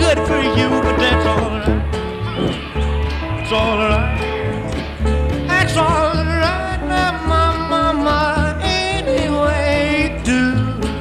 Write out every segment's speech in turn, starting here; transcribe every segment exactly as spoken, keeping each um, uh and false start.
good for you, but that's all right. It's all right. That's all right, now, my mama, anyway, do.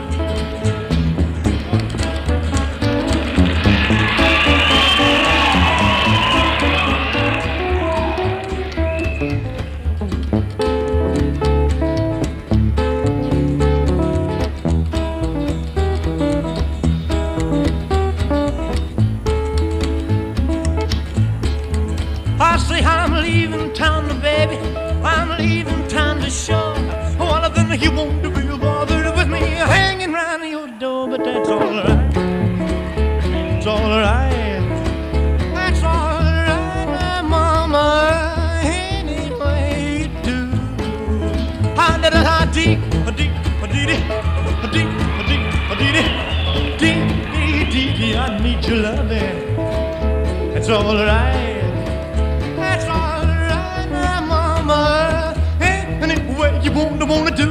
I say I'm leaving town, baby. I'm leaving town to show. One of them you won't be bothered with me hanging round your door, but that's all right. It's all right. That's all right, now, mama. Anyway, do. I did a deep, a deep, a deep, a deep, a deep, a deep, deep, deep, deep. I need your loving. That's all right. That's all right, now, mama. Anyway, you wanna wanna do.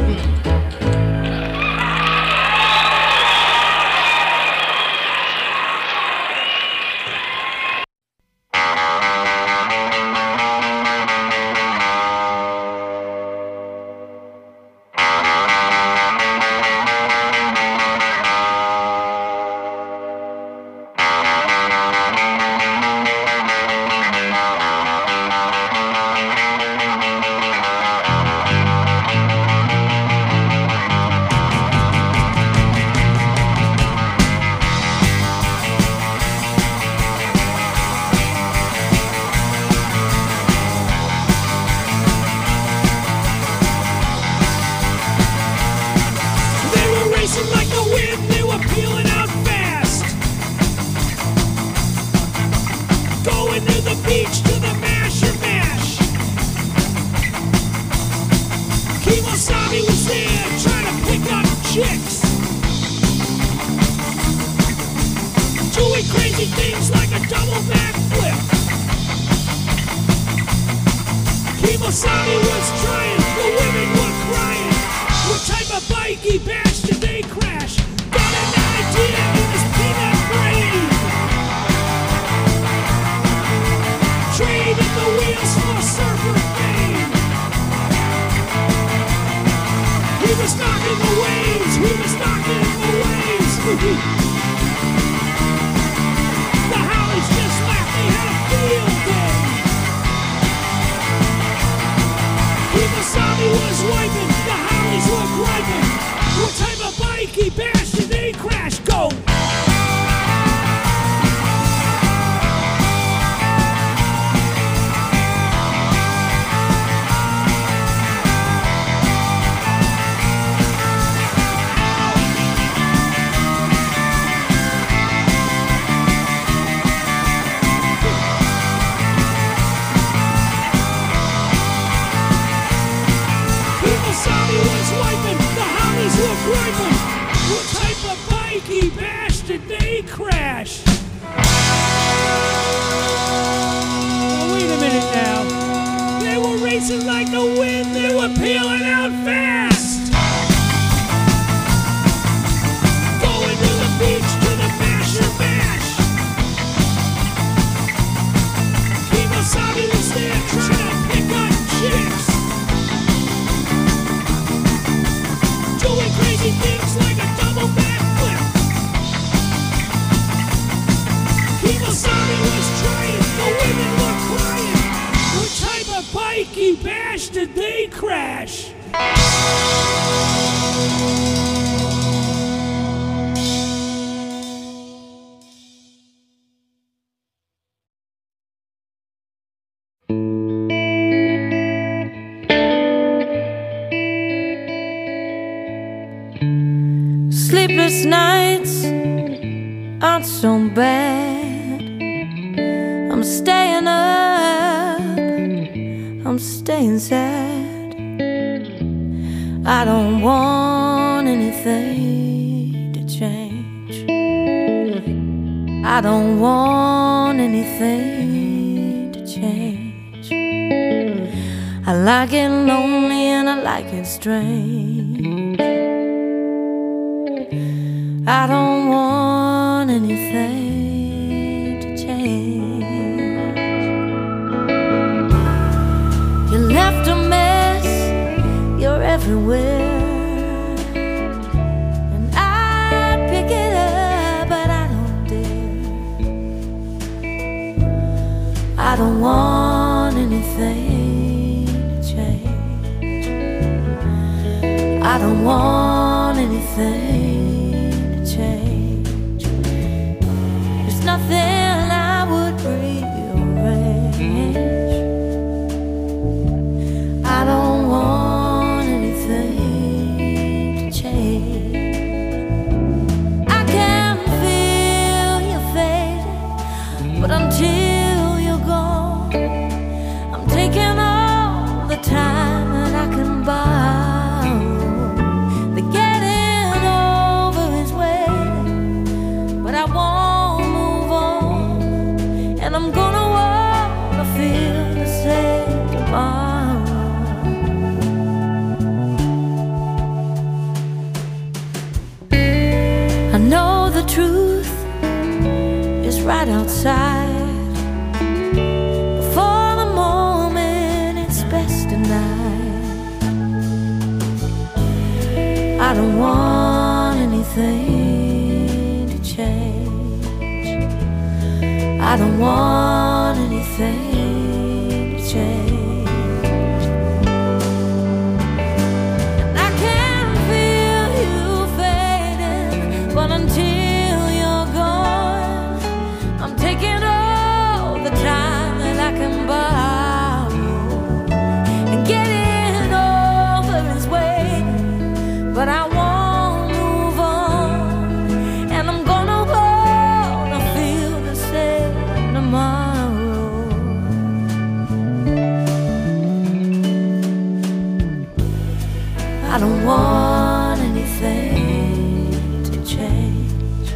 Sleepless nights aren't so bad. I'm staying up, I'm staying sad. I don't want anything to change. I don't want anything to change. I like it lonely and I like it strange. I don't want anything anywhere, and I'd pick it up, but I don't dare. I don't want anything to change. I don't want anything to change. There's nothing I would rearrange. I don't want anything to change. I can feel you fading, but until you're gone, I'm taking all the time that I can borrow. The getting over is waiting, but I won't move on, and I'm gonna wanna feel the same tomorrow. I know the truth is right outside. Before the moment, it's best denied. I don't want anything to change. I don't want anything to change. And I can feel you fading, but until you're gone, I'm taking all the time that I can borrow. And getting over is waiting, but I won't move on, and I'm gonna wanna feel the same tomorrow. I don't want anything to change.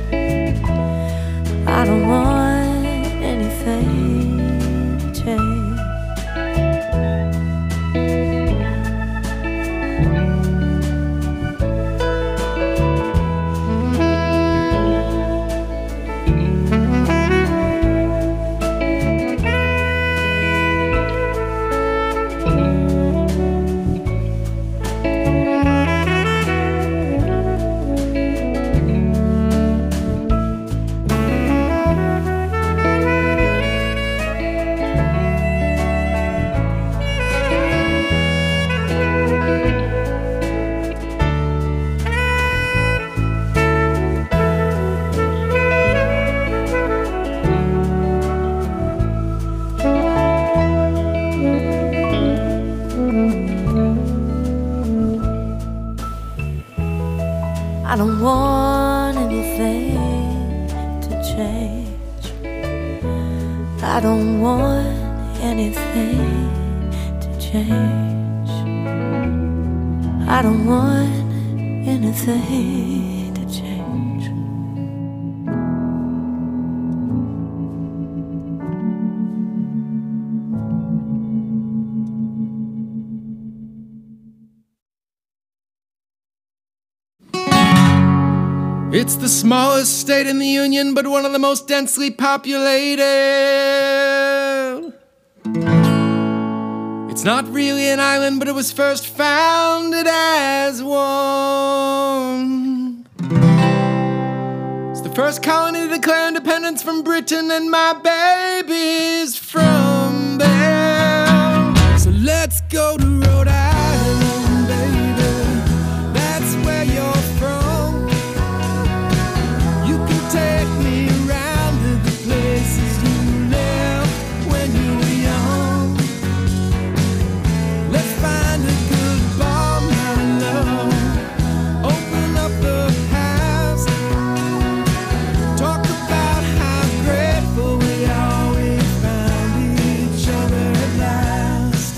I don't want anything to change. I don't want anything to change. I don't want anything to change. I don't want anything to change. It's the smallest state in the Union, but one of the most densely populated. It's not really an island, but it was first founded as one. It's the first colony to declare independence from Britain, and my baby's from there. So let's go to Rhode Island, baby. That's where you're from. Take me around to the places you lived when you were young. Let's find a good bar, my love. Open up the past. Talk about how grateful we are we found each other at last.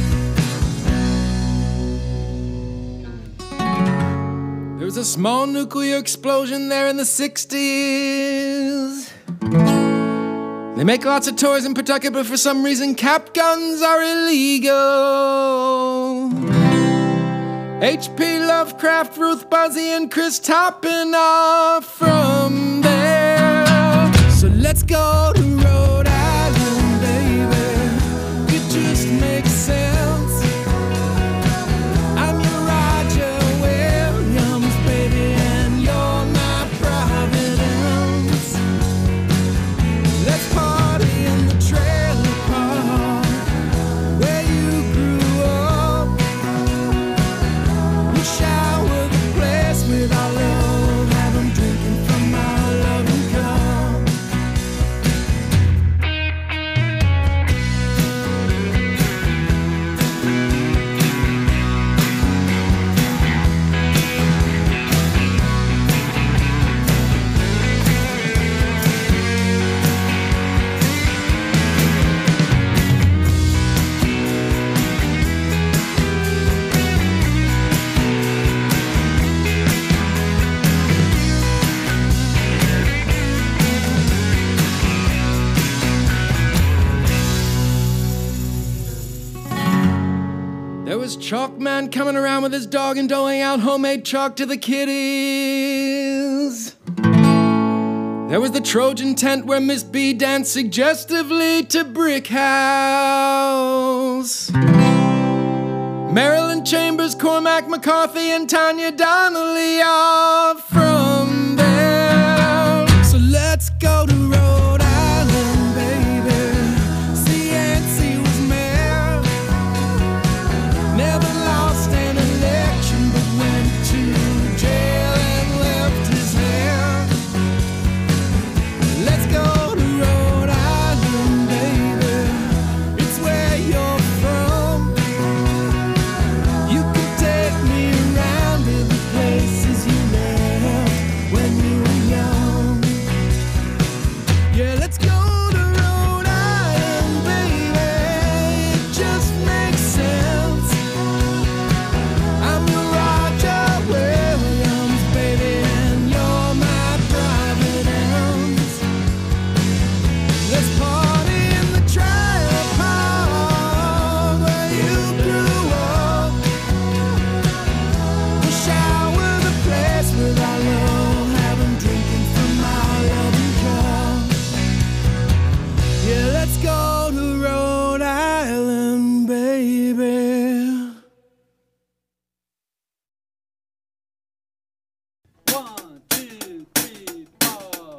There was a small nuclear explosion there in the sixties. They make lots of toys in Pawtucket, but for some reason cap guns are illegal. H P Lovecraft, Ruth Buzzy, and Chris Toppin are from there. So let's go to Rhode Island, baby. It just makes sense. I'm your ride was Chalk Man coming around with his dog and doling out homemade chalk to the kiddies. There was the Trojan tent where Miss B danced suggestively to Brick House. Marilyn Chambers, Cormac McCarthy, and Tanya Donnelly are from there. So let's go to Rhode Island, baby. See, Yancey was mayor. Never lost an election, but went to jail and left his hair. Let's go to Rhode Island, baby. It's where you're from. You can take me around to the places you left when you were young. Yeah, let's go to Rhode Island, baby. It just makes sense. I'm your Roger Williams, baby, and you're my private ends. Let's party in the Trial Park where you grew up. We'll shower the place with our love, have 'em drinking from our loving cup. Yeah, let's go to Rhode Island, baby. One, two, three, four.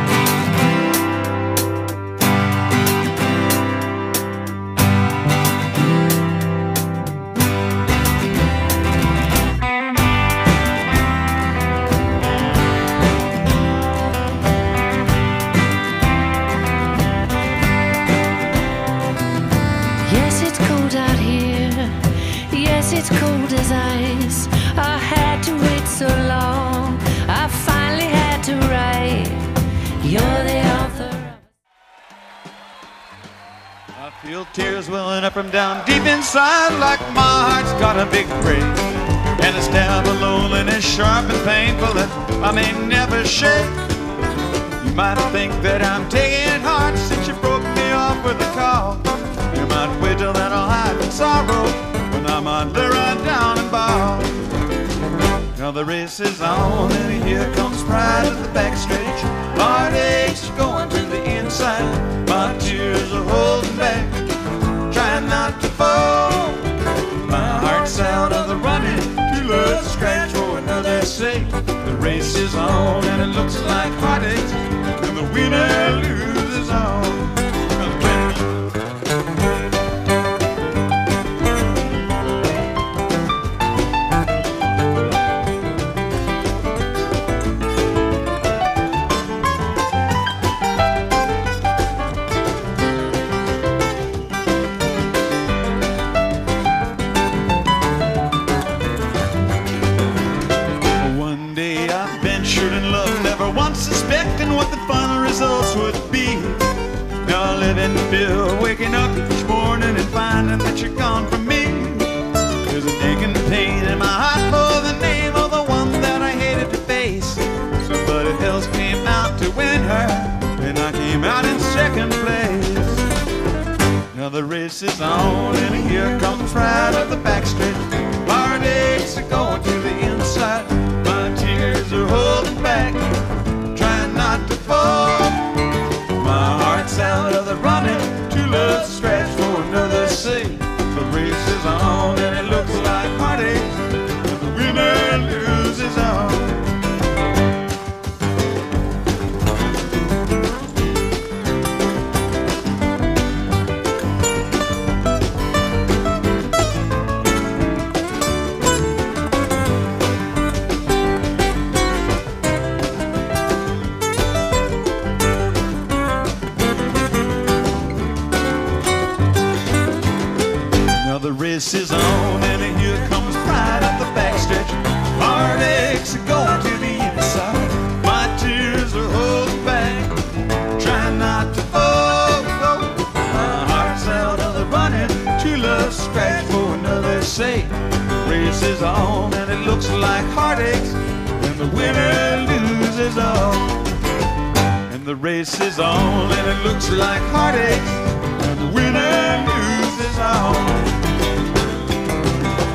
Yes, it's cold out here. Yes, it's cold as ice. I had to wait so long. I finally had to write. You're the author of. I feel tears welling up from down deep inside, like my heart's got a big break, and a stab of loneliness sharp and painful that I may never shake. You might think that I'm taking it hard since you broke me off with a call. You might wait till then I'll hide in sorrow when I'm on the run down and ball. Now the race is on and here comes pride at the backstretch. Heartaches are going to the inside. My tears are holding back, trying not to fall. My heart's out of the running, too low to scratch for another sake. The race is on and it looks like heartaches, and the winner loses all. One day I ventured in love, never once suspecting what the final results would be. Now I live in fear, waking up each morning and finding that you're gone from me. There's an aching pain in my heart for the name of the one that I hated to face. Somebody else came out to win her, and I came out in second place. Now the race is on and here comes right up the backstretch. Heartaches are going to the inside. My tears are holding back, trying not to fall. My heart's out of the running, too low to scratch for another sake. The race is on and it looks like heartaches, and the winner loses all. Now the race is on and here comes pride at the backstretch. Heartaches are going to the inside. My tears are holding back, trying not to fall. My heart's out of the running, too low to scratch for another sake. Race is on and it looks like heartaches, and the winner loses all. And the race is on and it looks like heartaches, and the winner loses all.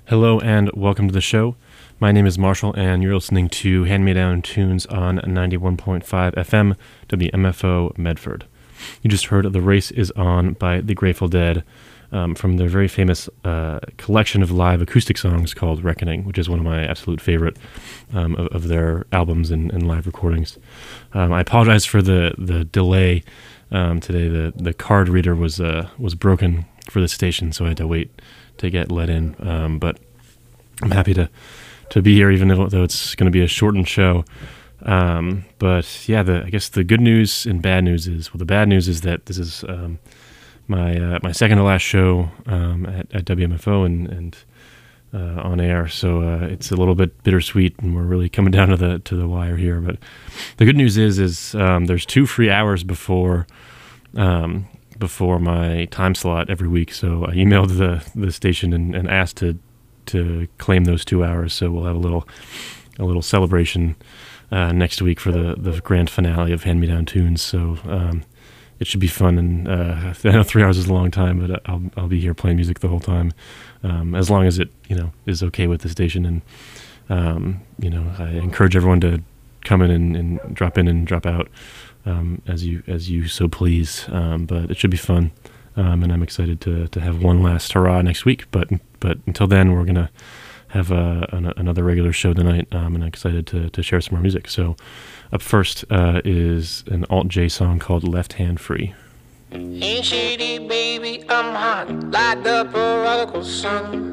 Hello and welcome to the show. My name is Marshall and you're listening to Hand Me Down Tunes on ninety-one point five F M, W M F O Medford. You just heard The Race Is On by the Grateful Dead um, from their very famous uh, collection of live acoustic songs called Reckoning, which is one of my absolute favorite um, of, of their albums and, and live recordings. Um, I apologize for the, the delay um, today. The, the card reader was uh, was broken for the station, so I had to wait to get let in, um, but I'm happy to to be here, even though, though it's going to be a shortened show. Um, but yeah, the I guess the good news and bad news is, well, the bad news is that this is um, my uh, my second to last show um, at, at W M F O and and uh, on air, so uh, it's a little bit bittersweet, and we're really coming down to the to the wire here. But the good news is is um, there's two free hours before. Um, before my time slot every week, so I emailed the the station and, and asked to to claim those two hours. So we'll have a little a little celebration uh, next week for the, the grand finale of Hand Me Down Tunes. So um, it should be fun. And uh, I know three hours is a long time, but I'll I'll be here playing music the whole time, um, as long as it you know is okay with the station. And um, you know I encourage everyone to come in and, and drop in and drop out. Um, as you as you so please, um, but it should be fun, um, and I'm excited to to have one last hurrah next week. But but until then, we're gonna have a, an, another regular show tonight, um, and I'm excited to to share some more music. So up first uh, is an alt J song called "Left Hand Free." Ain't shady, baby, I'm hot like the prodigal son.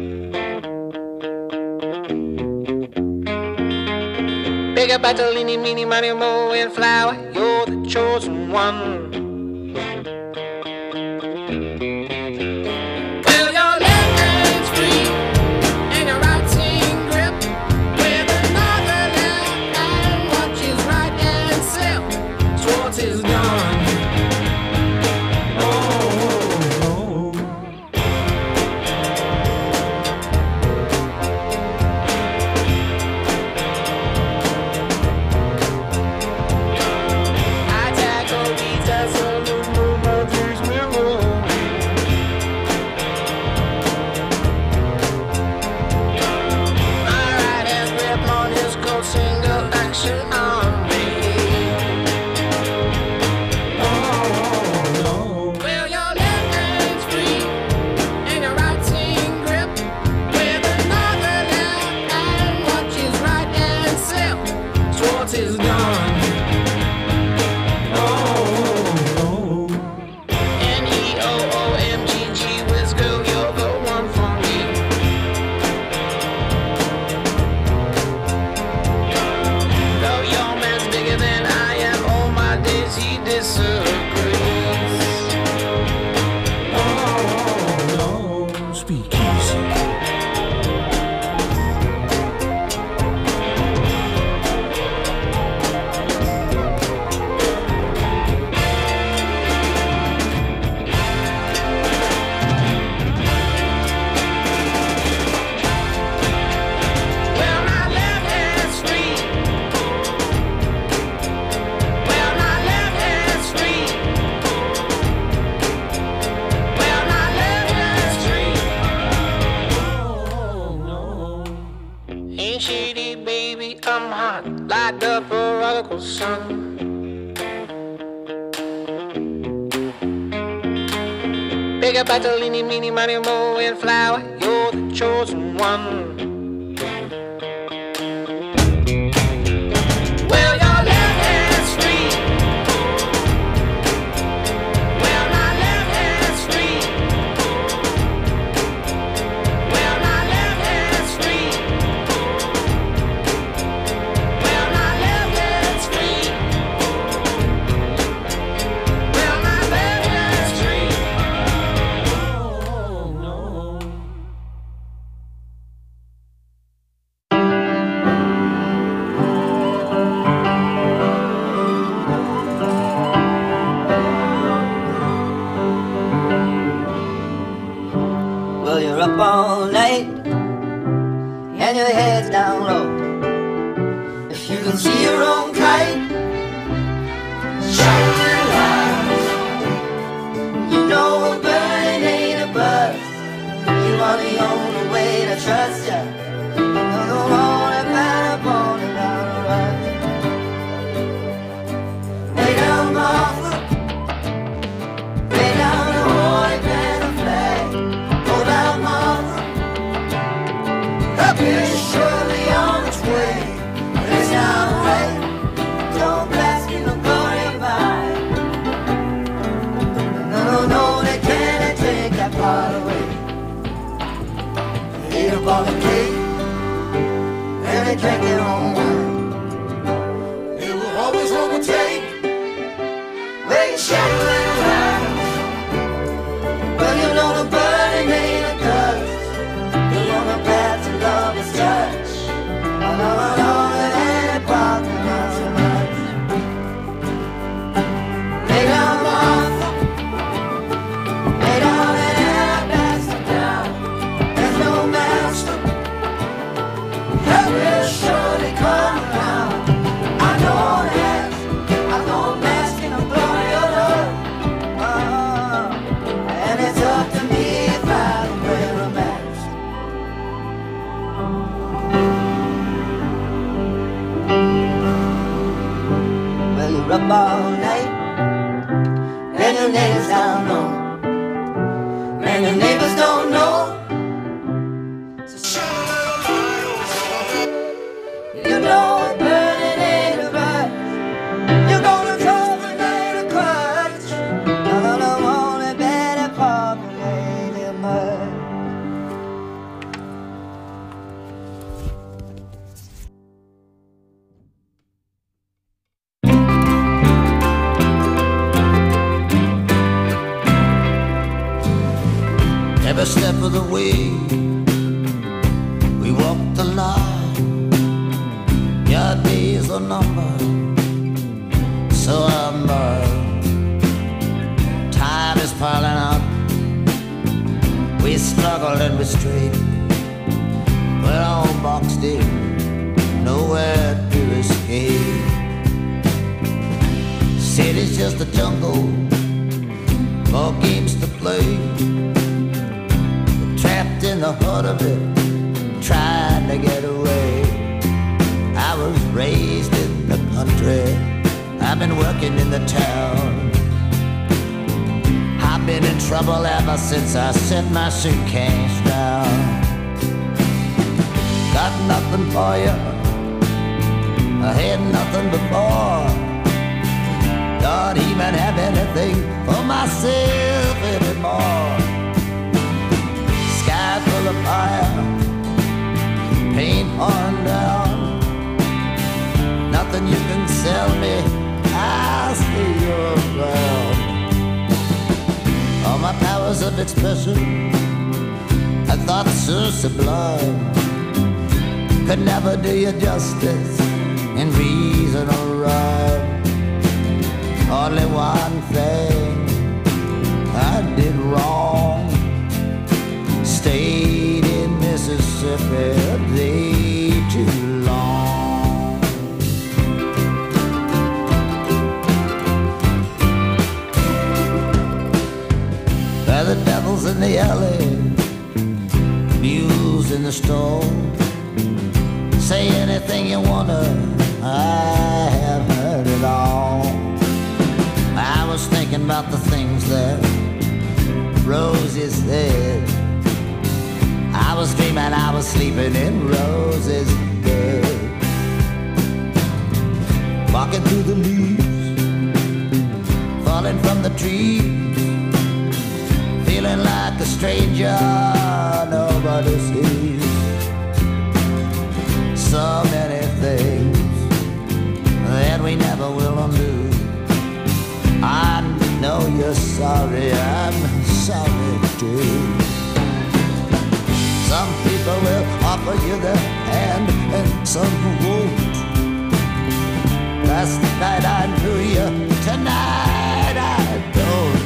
Big up Bartolini, meeny, money, mo, and flower, you're the chosen one. Well, your left hand's free, and your right hand grip, with another left hand, watches right and slip, Schwartz is gone. Oh, oh, oh. Big up Bartolini, meeny, money, mo, and flower, you're the chosen one. Well, your left hand's free. Well, my left hand's free. Well, my left hand's free. Well, my left hand's free. Well, my left hand's free. Oh, no. Well, you're up all night and your head's down low. If you can see your own kite, shut your eyes. You know a bird ain't a buzz. You are the only way to try. up all the cake, and they drank their own wine. It will always overtake where you shadow and around. Well, you know the burning ain't a dust. You're on the path to love is touch. I know I know it ain't a problem, not so much. Lay down, Martha. Lay down and pass it down. There's no master. Help will surely come around. I know that. I know I'm asking, I'm blowing your love. Uh, and it's up to me if I don't wear a mask. Well, you're up all night, and your neighbors down low, and your neighbors don't know. So shine a little light. You know it's burning ain't a right. You're gonna cultivate a clutch. I'm gonna want it better populated much. Every step of the way, we walk the line. Your days are numbered, so I'm burned. Time is piling up. We struggle and we straight. We're all boxed in, nowhere to escape. City's just a jungle, more games to play. Trapped in the heart of it, trying to get away. I was raised in the country, I've been working in the town. I've been in trouble ever since I set my suitcase down. Got nothing for you, I had nothing before. Don't even have anything for myself anymore. Full of fire, paint on down. Nothing you can sell me, I'll stay your ground. All my powers of expression, I thought so sublime, could never do you justice in reason or rhyme. Only one thing I did wrong, stayed in Mississippi a day too long. Where the devil's in the alley, mules in the store. Say anything you wanna, I have heard it all. I was thinking about the things that Rosie said. I was dreaming I was sleeping in Rose's bed. Walking through the leaves, falling from the trees, feeling like a stranger nobody sees. So many things that we never will undo. I know you're sorry, I'm sorry too. Some people will offer you their hand and some won't. Last night I knew you, tonight I don't.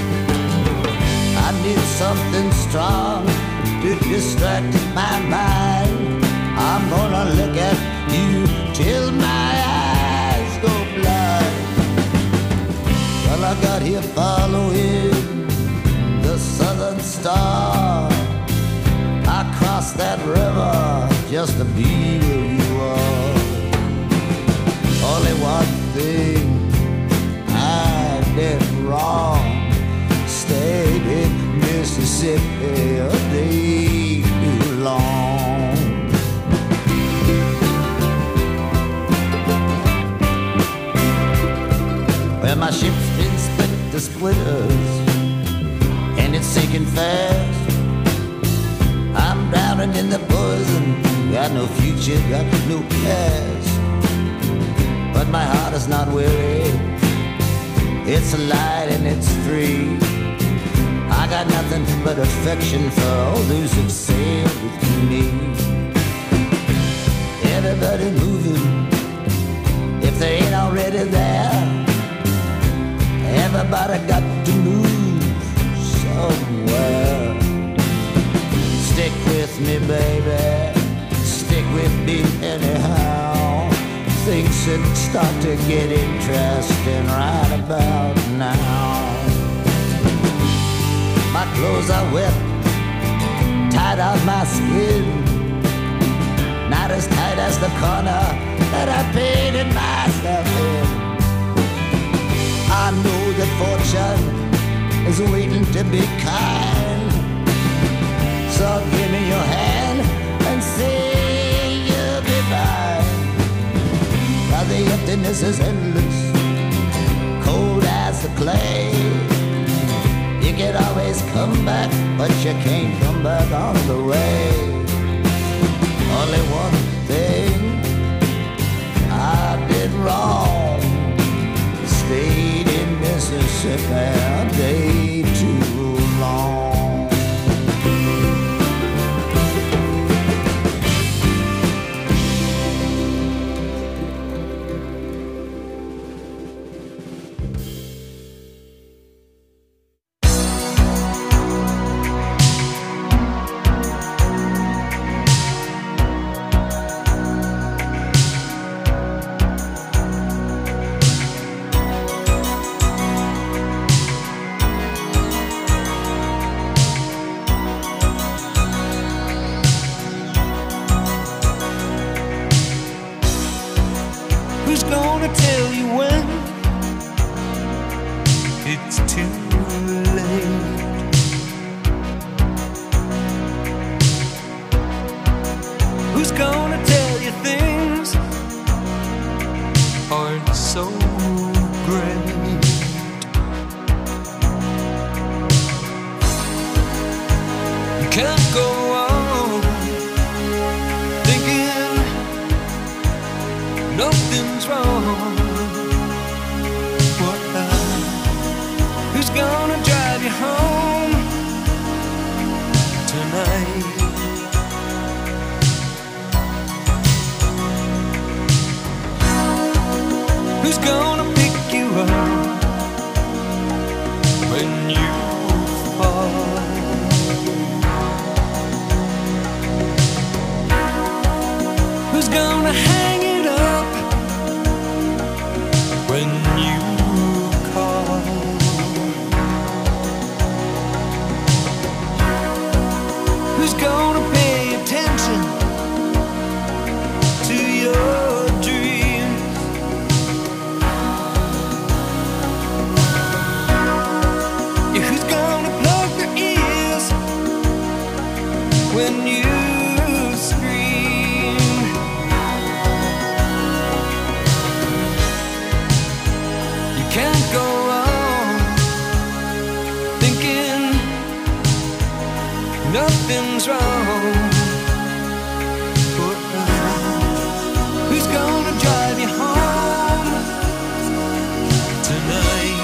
I need something strong to distract my mind. I'm gonna look at you till my eyes go blind. Well, I got here following the southern star. I crossed that river just to be where you are. Only one thing I did wrong, stayed in Mississippi a day too long. Well, my ship's been split to splitters, and it's sinking fast. I'm drowning in the bush. no future, got no past. But my heart is not weary, it's light and it's free. I got nothing but affection for all those who've sailed with me. Everybody moving, if they ain't already there. Everybody got to move somewhere. Stick with me, baby, stick with me anyhow. Things should start to get interesting right about now. My clothes are wet, tied on my skin, not as tight as the corner that I painted myself in. I know that fortune is waiting to be kind, so give me your hand and say you'll be mine. Now the emptiness is endless, cold as the clay. You can always come back, but you can't come back on the way. Only one thing I did wrong, stayed in Mississippi a day too long. Who's gonna tell you when it's too late? Who's gonna tell you things aren't so great? You can't go on thinking nothing's wrong. What now? Who's gonna drive you home tonight? Who's gonna pick you up when you fall? Who's gonna hang it up when you call? Who's gonna pay attention to your dreams? Yeah, who's gonna plug their ears when you scream? You can't go on thinking nothing's wrong. But who's gonna drive you home tonight?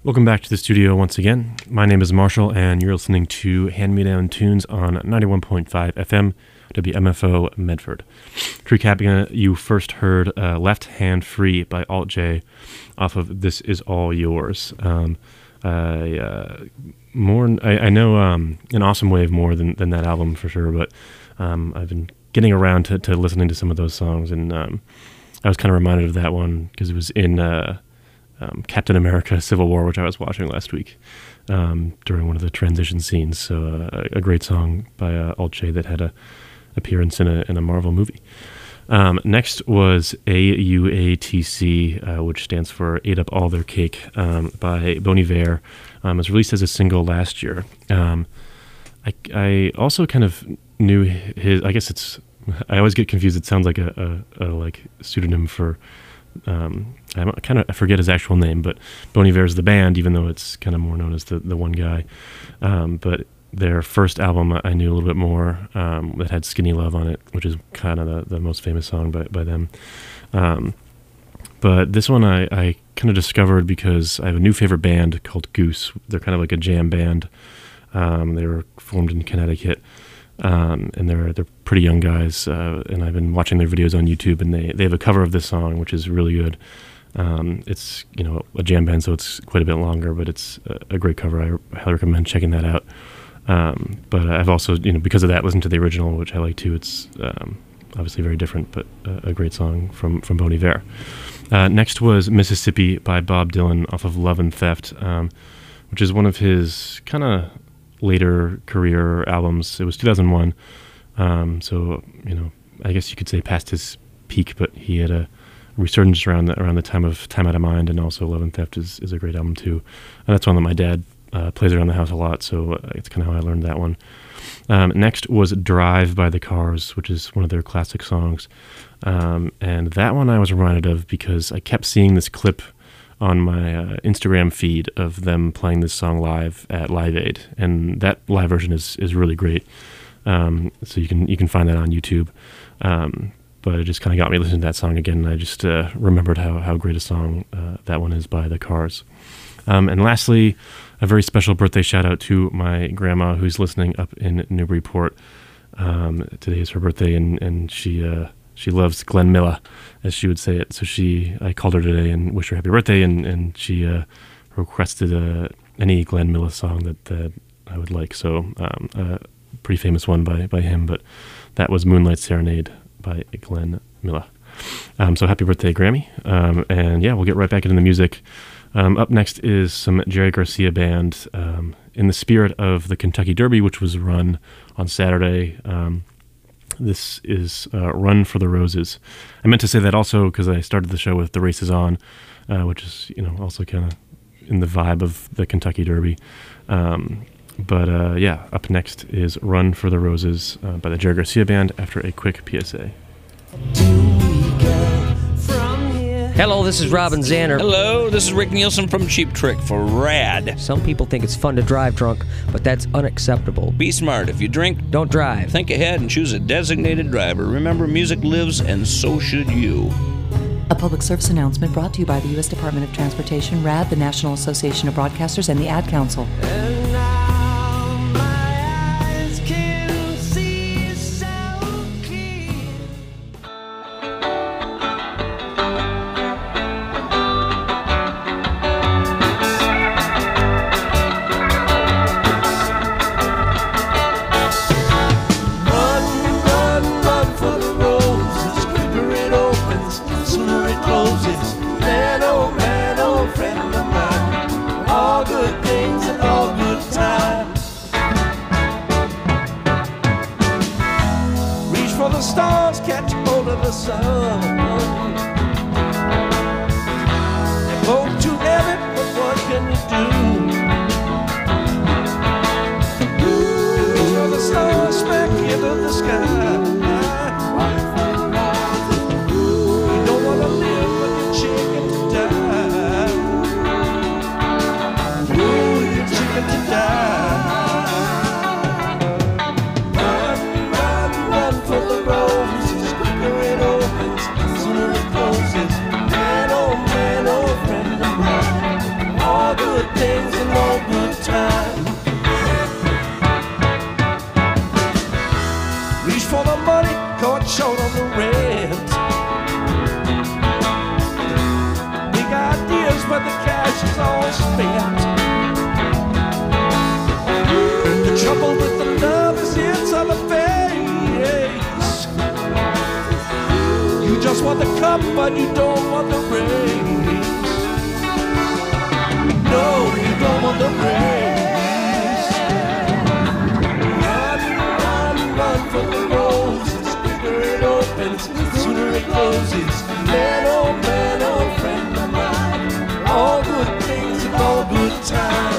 Welcome back to the studio once again. My name is Marshall, and you're listening to Hand Me Down Tunes on ninety-one point five F M, W M F O Medford. To recap, you first heard uh, Left Hand Free by Alt J off of This Is All Yours. Um, I, uh, more, I, I know um, An Awesome Wave more than, than that album for sure, but um, I've been getting around to, to listening to some of those songs, and um, I was kind of reminded of that one because it was in... Uh, Um, Captain America Civil War, which I was watching last week um, during one of the transition scenes. So uh, a great song by uh, Alt J that had a appearance in a, in a Marvel movie. Um, next was A U A T C, uh, which stands for Ate Up All Their Cake, um, by Bon Iver. Um, it was released as a single last year. Um, I, I also kind of knew his, I guess it's, I always get confused. It sounds like a, a, a like pseudonym for Um, I kind of I forget his actual name, but Bon Iver is the band, even though it's kind of more known as the, the one guy. Um, but their first album I knew a little bit more, um, that had Skinny Love on it, which is kind of the, the most famous song by, by them. Um, but this one I, I kind of discovered because I have a new favorite band called Goose. They're kind of like a jam band. Um, they were formed in Connecticut. Um, and they're they're pretty young guys, uh, and I've been watching their videos on YouTube, and they, they have a cover of this song, which is really good. Um, it's, you know, a jam band, so it's quite a bit longer, but it's a, a great cover. I highly recommend checking that out. Um, but I've also, you know, because of that, listened to the original, which I like too. It's um, obviously very different, but a, a great song from, from Bon Iver. Uh, next was Mississippi by Bob Dylan off of Love and Theft, um, which is one of his kind of later career albums. It was two thousand one, um, so, you know, I guess you could say past his peak, but he had a resurgence around the, around the time of Time Out of Mind, and also Love and Theft is, is a great album too. And that's one that my dad uh, plays around the house a lot, so uh, it's kind of how I learned that one. Um, next was Drive by The Cars, which is one of their classic songs. Um, and that one I was reminded of because I kept seeing this clip on my uh, Instagram feed of them playing this song live at Live Aid, and that live version is is really great. Um, so you can you can find that on YouTube. Um, but it just kind of got me listening to that song again, and I just uh, remembered how how great a song uh, that one is by The Cars. Um, and lastly, a very special birthday shout out to my grandma who's listening up in Newburyport. Um, today is her birthday, and and she. Uh, She loves Glenn Miller, as she would say it. So she, I called her today and wished her happy birthday, and, and she uh, requested uh, any Glenn Miller song that, that I would like. So um, a pretty famous one by, by him, but that was Moonlight Serenade by Glenn Miller. Um, so happy birthday, Grammy. Um, and yeah, we'll get right back into the music. Um, up next is some Jerry Garcia Band, um, in the spirit of the Kentucky Derby, which was run on Saturday. Um, This is uh, Run for the Roses. I meant to say that also because I started the show with The Race Is On, uh, which is, you know, also kind of in the vibe of the Kentucky Derby. Um, but uh, yeah, up next is Run for the Roses uh, by the Jerry Garcia Band after a quick P S A. Hello, this is Robin Zanner. Hello, this is Rick Nielsen from Cheap Trick for RAD. Some people think it's fun to drive drunk, but that's unacceptable. Be smart. If you drink, don't drive. Think ahead and choose a designated driver. Remember, music lives, and so should you. A public service announcement brought to you by the U S Department of Transportation, RAD, the National Association of Broadcasters, and the Ad Council. Good things and all good times. Reach for the money, caught short on the rent. Big ideas, but the cash is all spent. The trouble with the love is it's on the face. You just want the cup, but you don't want the race. No, you don't want the race. Run, run, run for the rose. The quicker it opens, the sooner it closes. Man, oh man, oh friend of mine. All good things and all good times.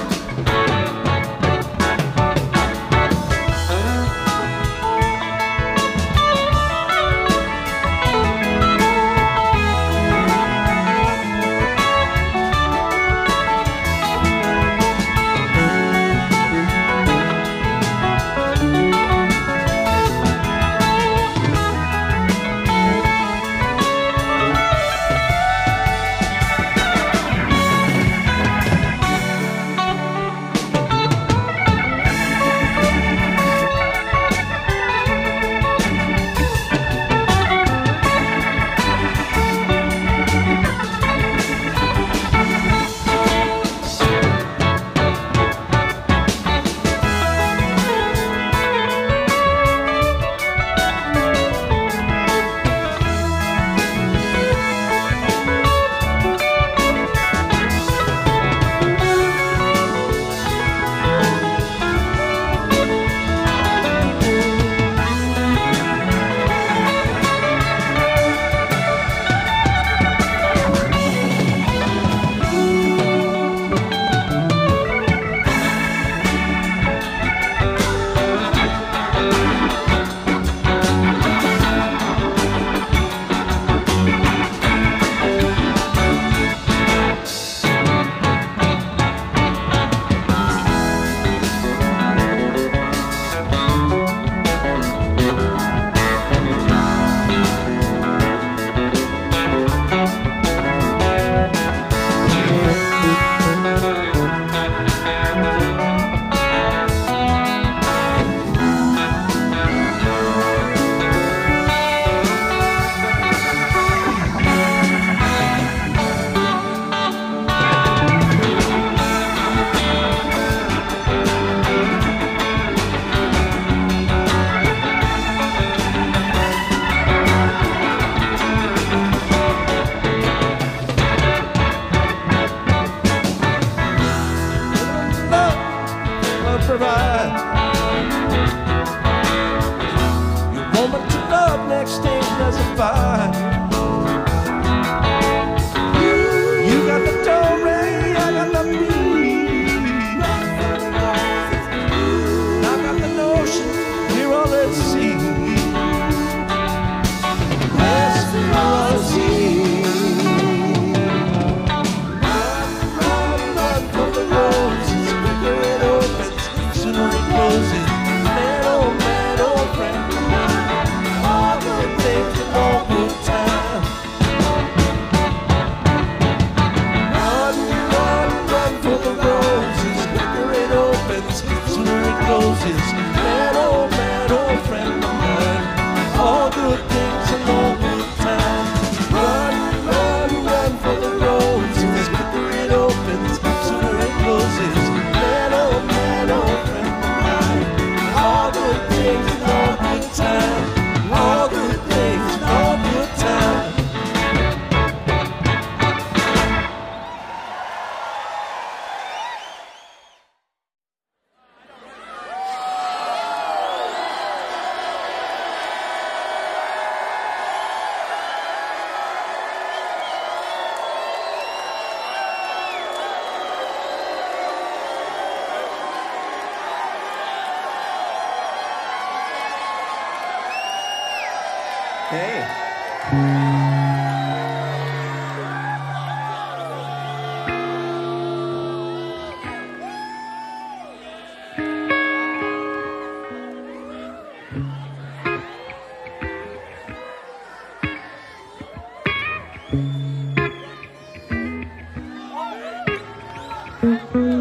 Thank you.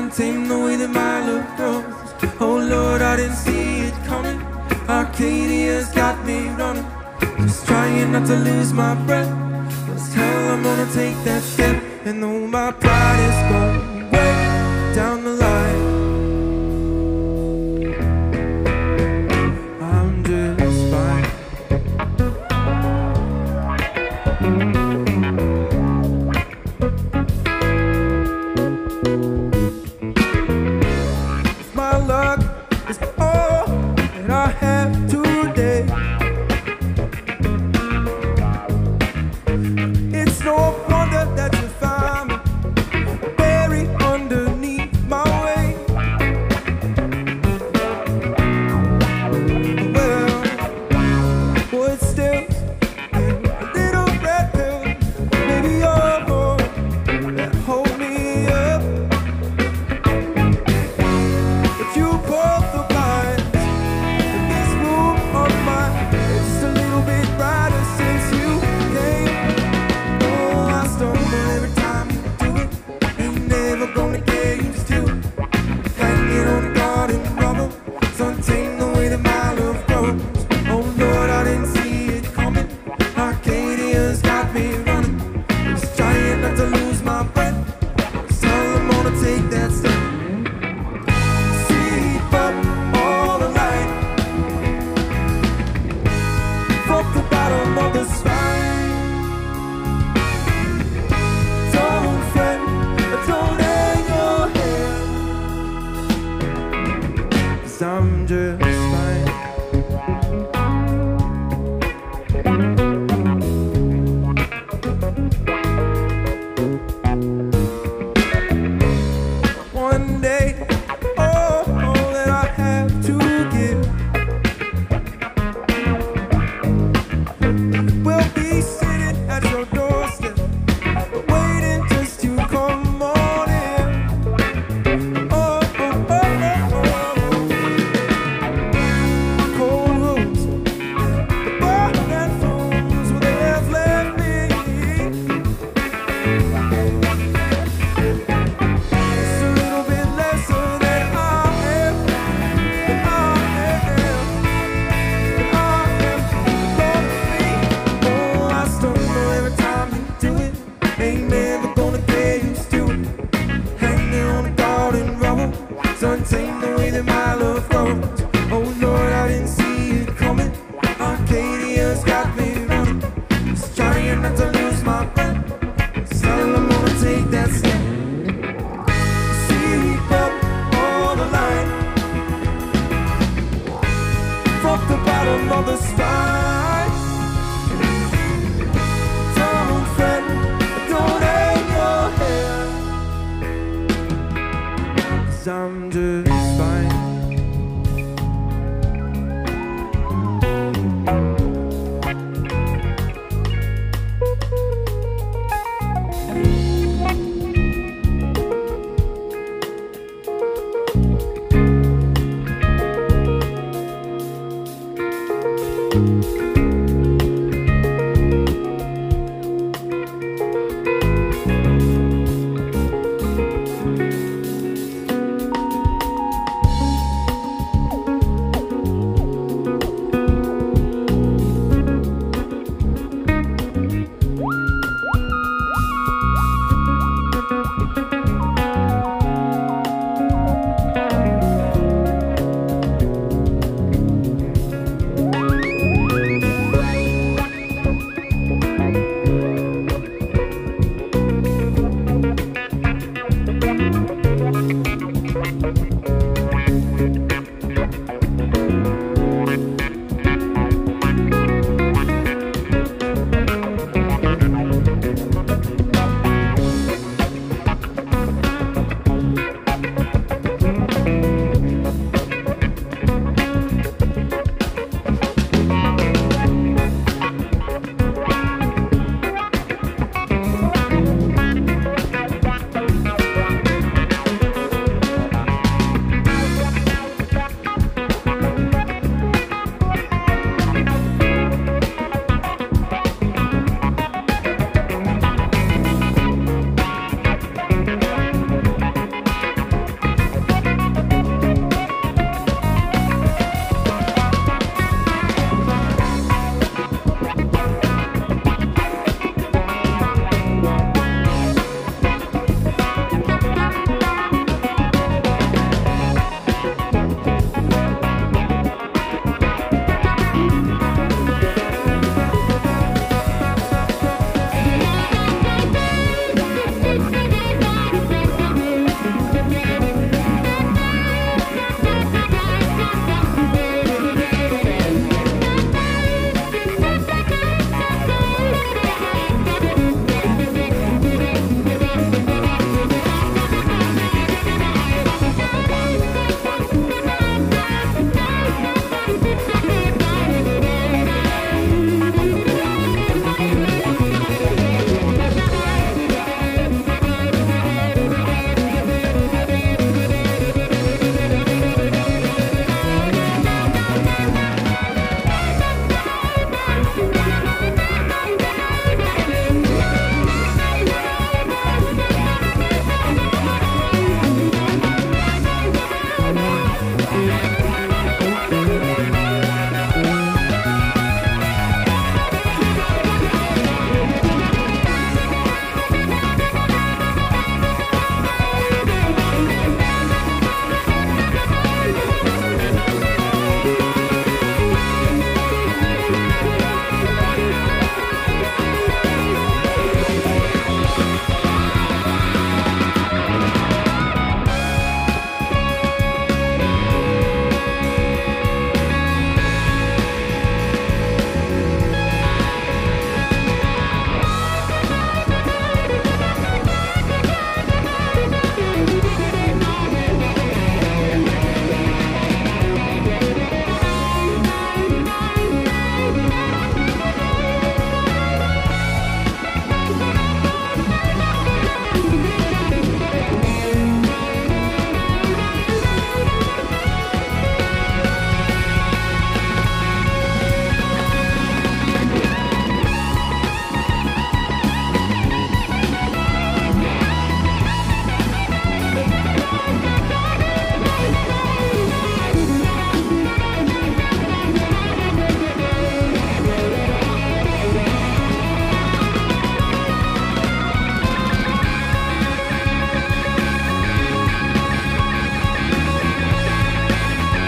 untamed the way that my love grows. Oh Lord, I didn't see it coming. Arcadia's got me running, just trying not to lose my breath. Cause hell, I'm gonna take that step. And though my pride is going way down the line, I'm just fine. If my luck is all that I have today, it's no wonder that you found me buried underneath my way. Well, boy, it's still a little red pill, maybe you're more that hold me up. If you pull the blinds in this room of mine, it's just a little bit brighter since you came. Oh, I stumble every time you do it. Ain't never gonna get used to it. Hanging on the garden rubble, untamed the way that my love grows. Oh Lord, I didn't see it coming. Arcadia's got me running, just trying not to lose my breath. So I'm gonna take that step. Sweep up all the light from the bottom of the spine. Don't fret, don't hang your head, 'cause I'm just fine. One day, all, all that I have to give will be sitting at your doorstep, waiting just to come on in. Oh, oh, oh, oh, oh.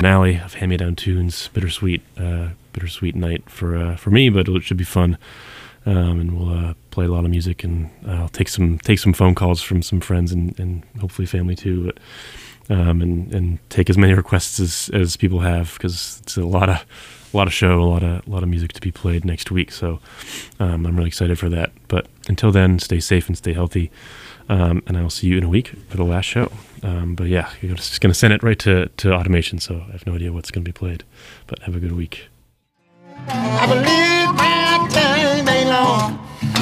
finale of Hand Me Down Tunes. Bittersweet, uh, bittersweet night for uh, for me, but it should be fun. Um, and we'll uh, play a lot of music, and uh, I'll take some take some phone calls from some friends and, and hopefully family too. But um, and and take as many requests as, as people have, because it's a lot of a lot of show, a lot of a lot of music to be played next week. So um, I'm really excited for that. But until then, stay safe and stay healthy. Um, and I'll see you in a week for the last show. Um, but yeah, you're just going to send it right to, to automation, so I have no idea what's going to be played. But have a good week. I believe my time ain't long.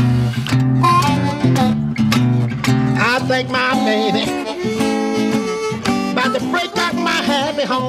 I think my baby about to break up my happy home.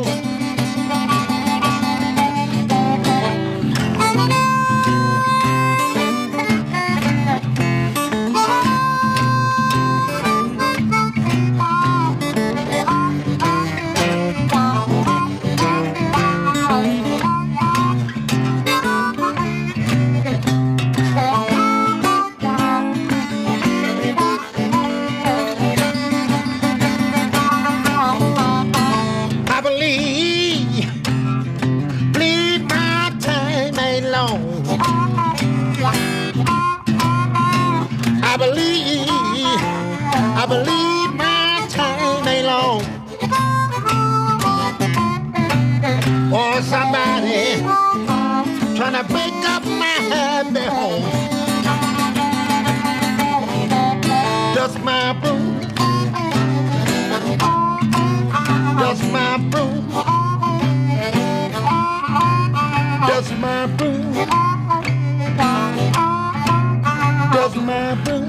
I believe, I believe my time ain't long. Or somebody trying to break up my happy home. Dust my broom, dust my broom, dust my broom, dust my broom.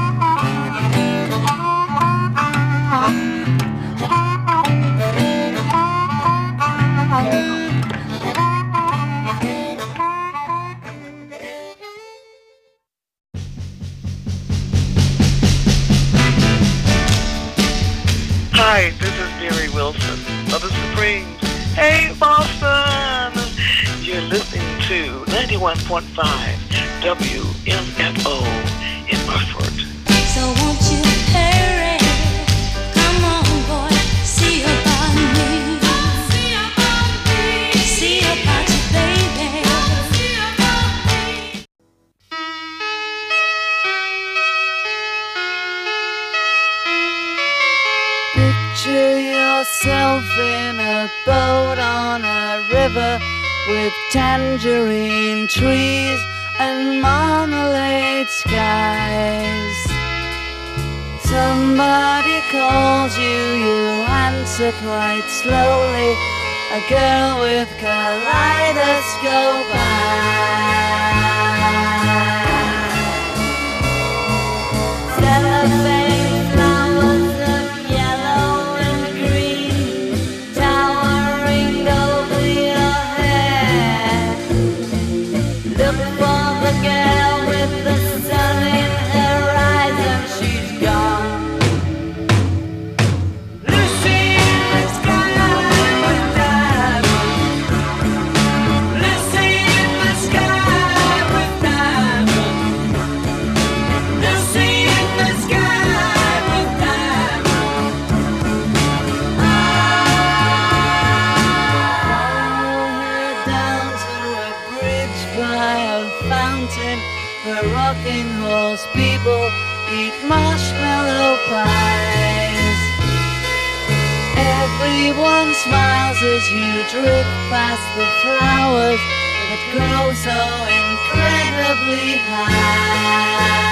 Hi, this is Mary Wilson of the Supremes. Hey, Boston! You're listening to ninety-one point five W M F O in Burford. So won't you hurry? Come on, boy, see about me. See about me. See about you, baby. See about me. Picture yourself in a boat on a river with tangerine trees and marmalade skies. Somebody calls you, you answer quite slowly. A girl with kaleidoscope eyes. Cellophane flowers of yellow and green towering over your head. Look for the girl with the sun in her eyes and she's gone. Lucy in the sky with diamonds. Lucy in the sky with diamonds. Lucy in the sky with diamonds. Down to a bridge by a fountain where rocking horse people eat marshmallow pies. Everyone smiles as you drift past the flowers that grow so incredibly high.